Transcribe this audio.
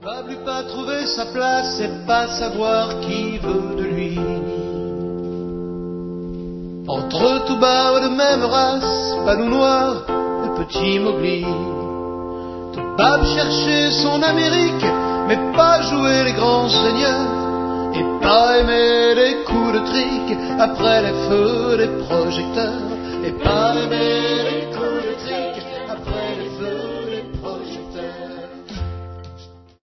Toubab lui pas trouver sa place et pas savoir qui veut de lui. Entre Toubab de même race, panou noir, le petit Mowgli. Toubab cherchait son Amérique, mais pas jouer les grands seigneurs, et pas aimer les coups de trick après les feux des projecteurs, et pas aimer les